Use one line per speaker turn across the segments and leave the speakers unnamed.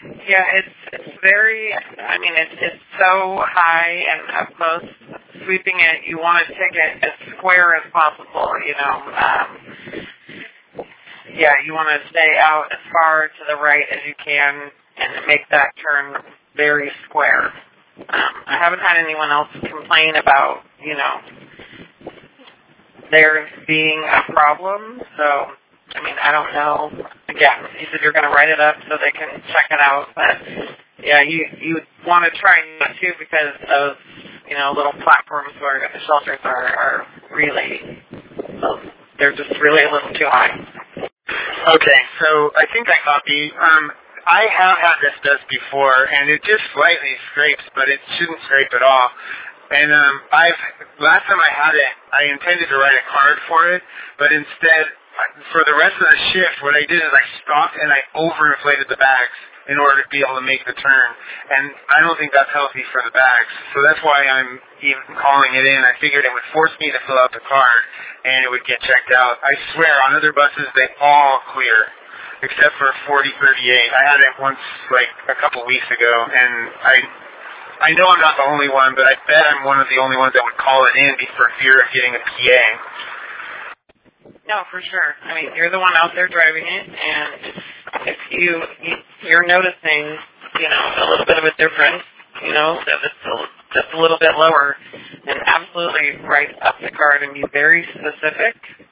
Yeah, it's very, I mean, it's so high and up close. Sweeping it, you want to take it as square as possible, you know. Yeah, you want to stay out as far to the right as you can and make that turn very square. I haven't had anyone else complain about, you know, there being a problem, so I mean, I don't know. Again, you said you're going to write it up so they can check it out, but yeah, you want to try not to because those, you know, little platforms where the shelters are really, they're just really a little too high.
Okay, so I think I copy. I have had this dust before, and it just slightly scrapes, but it shouldn't scrape at all. And last time I had it, I intended to write a card for it, but instead, for the rest of the shift, what I did is I stopped and I overinflated the bags in order to be able to make the turn. And I don't think that's healthy for the bags. So that's why I'm even calling it in. I figured it would force me to fill out the card and it would get checked out. I swear, on other buses, they all clear, except for 4038. I had it once, like, a couple weeks ago, and I know I'm not the only one, but I bet I'm one of the only ones that would call it in for fear of getting a PA.
No, for sure. I mean, you're the one out there driving it, and if you're noticing, you know, a little bit of a difference, you know, that it's just a little bit lower, then absolutely write up the card and be very specific.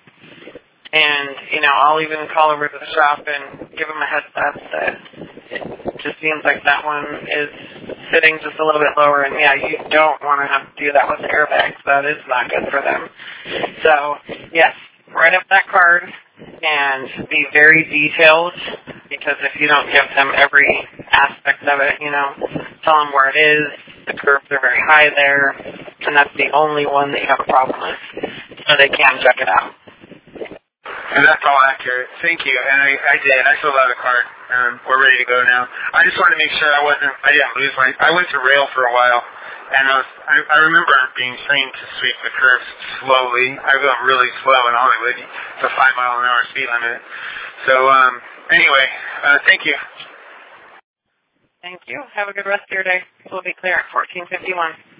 And, you know, I'll even call over to the shop and give them a heads up that it just seems like that one is sitting just a little bit lower. And, yeah, you don't want to have to do that with the airbags. That is not good for them. So, yes. Write up that card and be very detailed, because if you don't give them every aspect of it, you know, tell them where it is, the curves are very high there, and that's the only one that you have a problem with, so they can check it out.
And that's all accurate. Thank you. And I did. I filled out a card. We're ready to go now. I just wanted to make sure I didn't lose I went to rail for a while. And I remember being trained to sweep the curves slowly. I go really slow in Hollywood. It's a 5-mile-an-hour speed limit. So, anyway, thank you.
Thank you. Have a good rest of your day. We'll be clear at 14:51.